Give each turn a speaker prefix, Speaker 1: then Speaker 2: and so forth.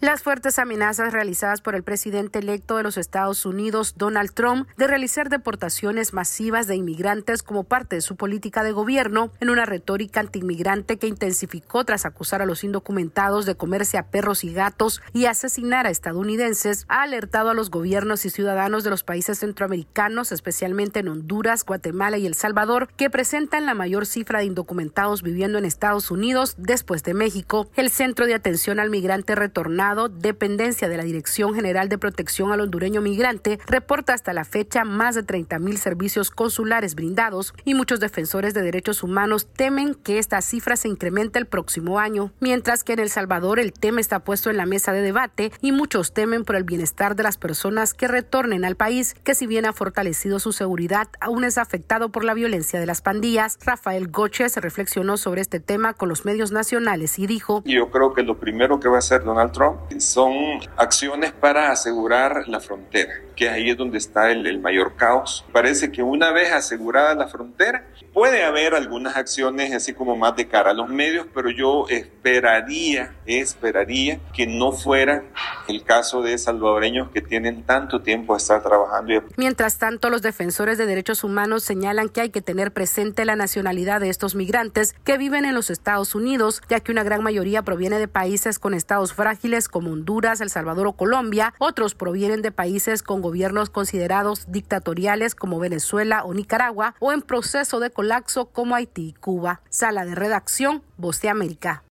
Speaker 1: Las fuertes amenazas realizadas por el presidente electo de los Estados Unidos, Donald Trump, de realizar deportaciones masivas de inmigrantes como parte de su política de gobierno, en una retórica antiinmigrante que intensificó tras acusar a los indocumentados de comerse a perros y gatos y asesinar a estadounidenses, ha alertado a los gobiernos y ciudadanos de los países centroamericanos, especialmente en Honduras, Guatemala y El Salvador, que presentan la mayor cifra de indocumentados viviendo en Estados Unidos después de México. El Centro de Atención al Migrante Retornado, dependencia de la Dirección General de Protección al Hondureño Migrante, reporta hasta la fecha más de 30,000 servicios consulares brindados, y muchos defensores de derechos humanos temen que esta cifra se incremente el próximo año. Mientras que en El Salvador el tema está puesto en la mesa de debate y muchos temen por el bienestar de las personas que retornen al país, que si bien ha fortalecido su seguridad, aún es afectado por la violencia de las pandillas. Rafael Goches reflexionó sobre este tema con los medios nacionales y dijo:
Speaker 2: Yo creo que lo primero que va a hacer Donald Trump son acciones para asegurar la frontera, que ahí es donde está el mayor caos. Parece que una vez asegurada la frontera, puede haber algunas acciones así como más de cara a los medios, pero yo esperaría que no fuera el caso de salvadoreños que tienen tanto tiempo a estar trabajando.
Speaker 1: Mientras tanto, los defensores de derechos humanos señalan que hay que tener presente la nacionalidad de estos migrantes que viven en los Estados Unidos, ya que una gran mayoría proviene de países con estados frágiles como Honduras, El Salvador o Colombia. Otros provienen de países con gobiernos considerados dictatoriales como Venezuela o Nicaragua, o en proceso de colapso como Haití y Cuba. Sala de redacción, Voz de América.